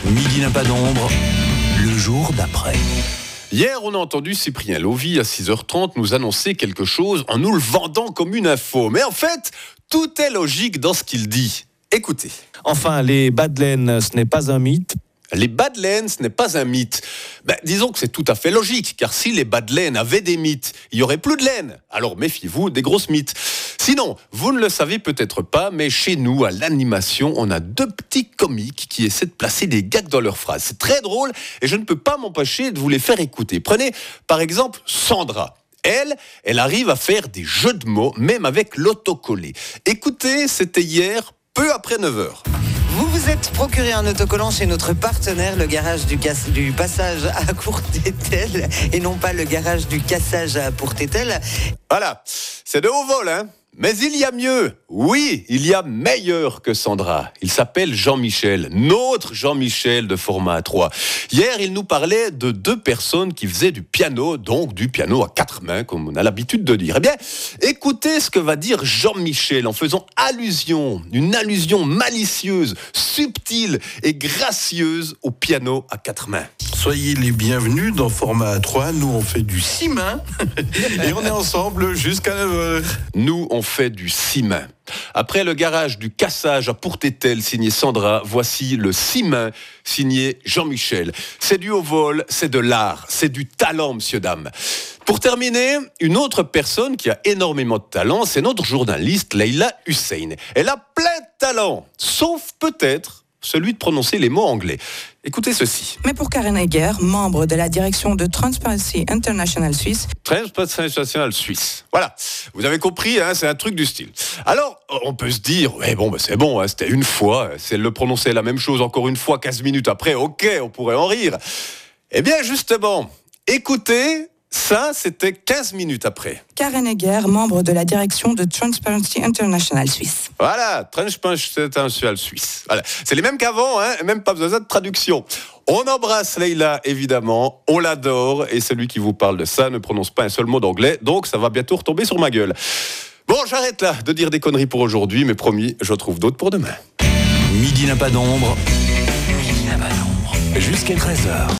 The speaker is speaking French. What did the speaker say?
Midi n'a pas d'ombre, le jour d'après. Hier, on a entendu Cyprien Lovy à 6h30 nous annoncer quelque chose en nous le vendant comme une info. Mais en fait, tout est logique dans ce qu'il dit. Écoutez. Enfin, les Badlands, ce n'est pas un mythe. Les Badlands, ce n'est pas un mythe. Disons que c'est tout à fait logique, car si les Badlands avaient des mythes, il n'y aurait plus de laine. Alors méfiez-vous des grosses mythes. Sinon, vous ne le savez peut-être pas, mais chez nous, à l'animation, on a deux petits comiques qui essaient de placer des gags dans leurs phrases. C'est très drôle et je ne peux pas m'empêcher de vous les faire écouter. Prenez par exemple Sandra. Elle arrive à faire des jeux de mots, même avec l'autocollé. Écoutez, c'était hier, peu après 9h. Vous vous êtes procuré un autocollant chez notre partenaire, le garage du passage à Courtétel, et non pas le garage du cassage à Courtétel. Voilà, c'est de haut vol, hein. Mais il y a mieux. Oui, il y a meilleur que Sandra. Il s'appelle Jean-Michel, notre Jean-Michel de format A3. Hier, il nous parlait de deux personnes qui faisaient du piano, donc du piano à quatre mains, comme on a l'habitude de dire. Eh bien, écoutez ce que va dire Jean-Michel en faisant une allusion malicieuse, subtile et gracieuse au piano à quatre mains. Soyez les bienvenus dans format A3. Nous, on fait du 6 mains et on est ensemble jusqu'à 9h. Nous, on fait du 6 mains. Après le garage du cassage à Courtétel signé Sandra, voici le 6 mains signé Jean-Michel. C'est du haut vol, c'est de l'art, c'est du talent, monsieur, dame. Pour terminer, une autre personne qui a énormément de talent, c'est notre journaliste Leïla Hussein. Elle a plein de talent, sauf peut-être celui de prononcer les mots anglais. Écoutez ceci. Mais pour Karen Egger, membre de la direction de Transparency International Suisse. Transparency International Suisse. Voilà, vous avez compris, hein, c'est un truc du style. Alors, on peut se dire, c'est bon, hein, c'était une fois, si elle le prononçait la même chose encore une fois 15 minutes après, ok, on pourrait en rire. Eh bien, justement, écoutez, ça, c'était 15 minutes après. Karen Egger, membre de la direction de Transparency International Suisse. Voilà, Transparency International Suisse. Voilà. C'est les mêmes qu'avant, hein, même pas besoin de traduction. On embrasse Leïla, évidemment, on l'adore, et celui qui vous parle de ça ne prononce pas un seul mot d'anglais, donc ça va bientôt retomber sur ma gueule. Bon, j'arrête là de dire des conneries pour aujourd'hui, mais promis, je trouve d'autres pour demain. Midi n'a pas d'ombre, jusqu'à 13h.